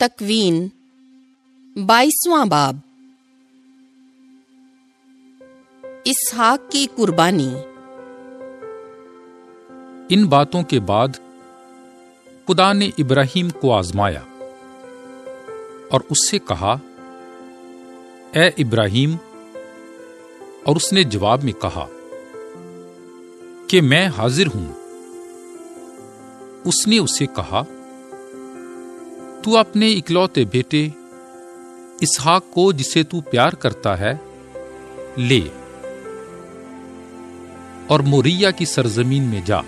تکوین 22واں باب۔ اسحاق کی قربانی۔ ان باتوں کے بعد خدا نے ابراہیم کو آزمایا اور اس سے کہا، اے ابراہیم، اور اس نے جواب میں کہا کہ میں حاضر ہوں۔ اس نے اسے کہا، تو اپنے اکلوتے بیٹے اسحاق کو جسے تو پیار کرتا ہے لے اور موریہ کی سرزمین میں جا،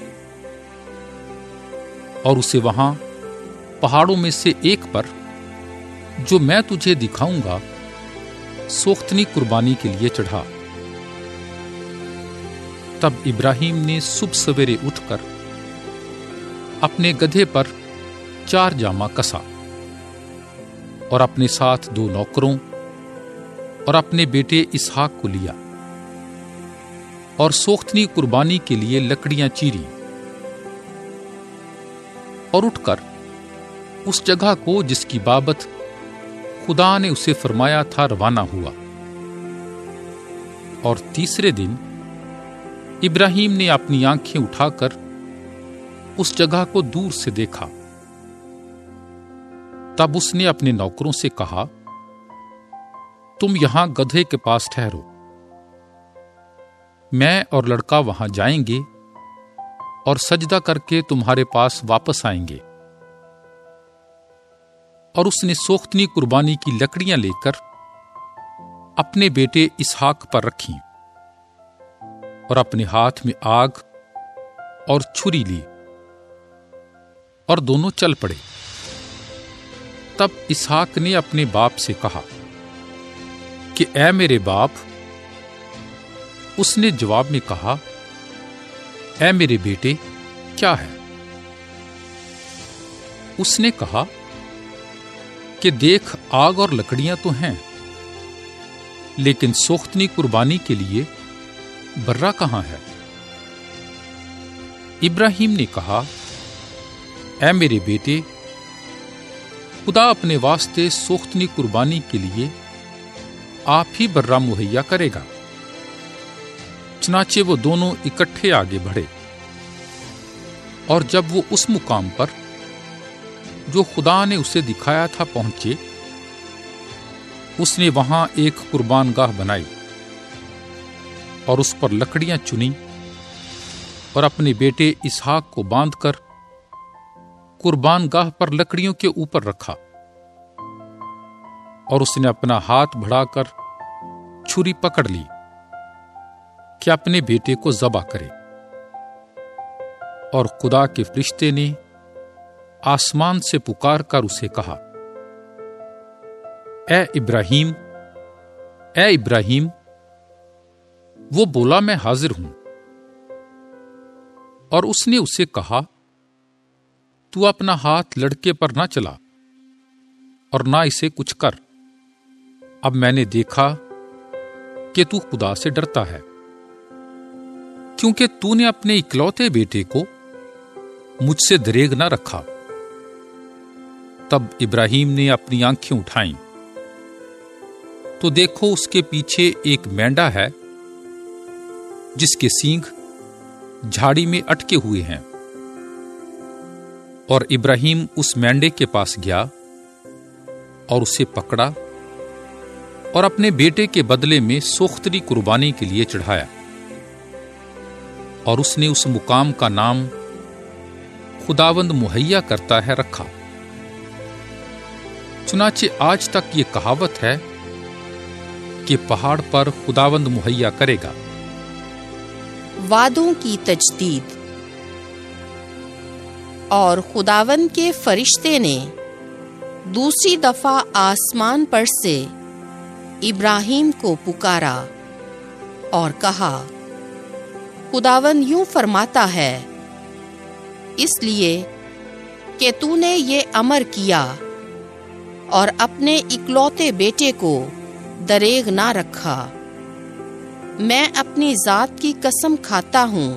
اور اسے وہاں پہاڑوں میں سے ایک پر جو میں تجھے دکھاؤں گا سوختنی قربانی کے لیے چڑھا۔ تب ابراہیم نے صبح سویرے اٹھ کر اپنے گدھے پر 4 جامہ کسا اور اپنے ساتھ 2 نوکروں اور اپنے بیٹے اسحاق کو لیا اور سوختنی قربانی کے لیے لکڑیاں چیری، اور اٹھ کر اس جگہ کو جس کی بابت خدا نے اسے فرمایا تھا روانہ ہوا۔ اور تیسرے دن ابراہیم نے اپنی آنکھیں اٹھا کر اس جگہ کو دور سے دیکھا۔ تب اس نے اپنے نوکروں سے کہا، تم یہاں گدھے کے پاس ٹھہرو، میں اور لڑکا وہاں جائیں گے اور سجدہ کر کے تمہارے پاس واپس آئیں گے۔ اور اس نے سوختنی قربانی کی لکڑیاں لے کر اپنے بیٹے اسحاق پر رکھیں اور اپنے ہاتھ میں آگ اور چھری لی اور دونوں چل پڑے۔ تب اسحاق نے اپنے باپ سے کہا کہ اے میرے باپ۔ اس نے جواب میں کہا، اے میرے بیٹے، کیا ہے؟ اس نے کہا کہ دیکھ، آگ اور لکڑیاں تو ہیں، لیکن سوختنی قربانی کے لیے برا کہاں ہے؟ ابراہیم نے کہا، اے میرے بیٹے، خدا اپنے واسطے سوختنی قربانی کے لیے آپ ہی برا مہیا کرے گا۔ چنانچہ وہ دونوں اکٹھے آگے بڑھے، اور جب وہ اس مقام پر جو خدا نے اسے دکھایا تھا پہنچے، اس نے وہاں ایک قربان گاہ بنائی اور اس پر لکڑیاں چنی اور اپنے بیٹے اسحاق کو باندھ کر قربان گاہ پر لکڑیوں کے اوپر رکھا، اور اس نے اپنا ہاتھ بڑھا کر چھری پکڑ لی کہ اپنے بیٹے کو ذبح کرے۔ اور خدا کے فرشتے نے آسمان سے پکار کر اسے کہا، اے ابراہیم، اے ابراہیم۔ وہ بولا، میں حاضر ہوں۔ اور اس نے اسے کہا، تو اپنا ہاتھ لڑکے پر نہ چلا اور نہ اسے کچھ کر، اب میں نے دیکھا کہ تو خدا سے ڈرتا ہے، کیونکہ تو نے اپنے اکلوتے بیٹے کو مجھ سے دریغ نہ رکھا۔ تب ابراہیم نے اپنی آنکھیں اٹھائیں تو دیکھو اس کے پیچھے ایک مینڈا ہے جس کے سینگ جھاڑی میں اٹکے ہوئے ہیں۔ اور ابراہیم اس مینڈے کے پاس گیا اور اسے پکڑا اور اپنے بیٹے کے بدلے میں سوختنی قربانی کے لیے چڑھایا، اور اس نے اس مقام کا نام خداوند مہیا کرتا ہے رکھا۔ چنانچہ آج تک یہ کہاوت ہے کہ پہاڑ پر خداوند مہیا کرے گا۔ وعدوں کی تجدید۔ اور خداوند کے فرشتے نے دوسری دفعہ آسمان پر سے ابراہیم کو پکارا اور کہا، خداوند یوں فرماتا ہے، اس لیے کہ تو نے یہ امر کیا اور اپنے اکلوتے بیٹے کو دریغ نہ رکھا، میں اپنی ذات کی قسم کھاتا ہوں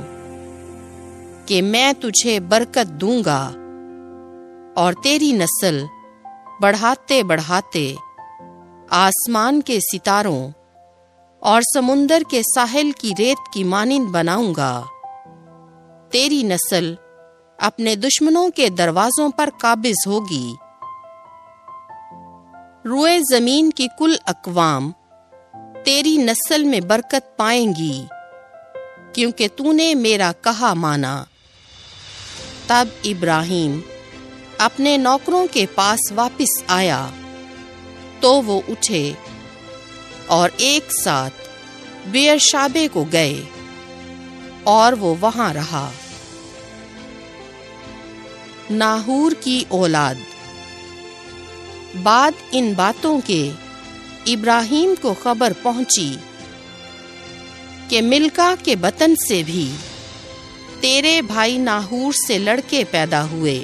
کہ میں تجھے برکت دوں گا اور تیری نسل بڑھاتے بڑھاتے آسمان کے ستاروں اور سمندر کے ساحل کی ریت کی مانند بناؤں گا۔ تیری نسل اپنے دشمنوں کے دروازوں پر قابض ہوگی۔ روئے زمین کی کل اقوام تیری نسل میں برکت پائیں گی، کیونکہ تو نے میرا کہا مانا۔ تب ابراہیم اپنے نوکروں کے پاس واپس آیا تو وہ اٹھے اور ایک ساتھ بیر شابے کو گئے اور وہ وہاں رہا۔ ناہور کی اولاد۔ بعد ان باتوں کے ابراہیم کو خبر پہنچی کہ ملکا کے بطن سے بھی تیرے بھائی ناہور سے لڑکے پیدا ہوئے۔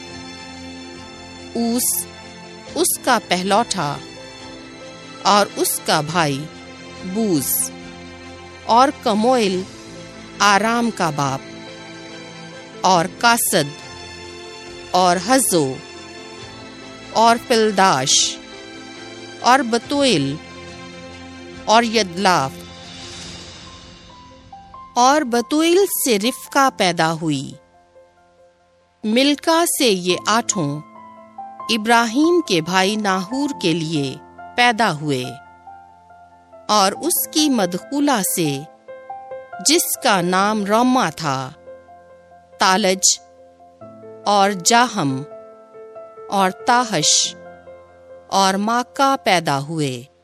اوس اس کا پہلوٹا اور اس کا بھائی بوز، اور کموئل آرام کا باپ، اور کاسد اور حزو اور پلداش اور بتوئل اور یدلاف، اور بتوئل سے رفقا پیدا ہوئی۔ ملکا سے یہ 8 ابراہیم کے بھائی ناہور کے لیے پیدا ہوئے، اور اس کی مدخولہ سے جس کا نام روما تھا، تالج اور جاہم اور تاہش اور ماکا پیدا ہوئے۔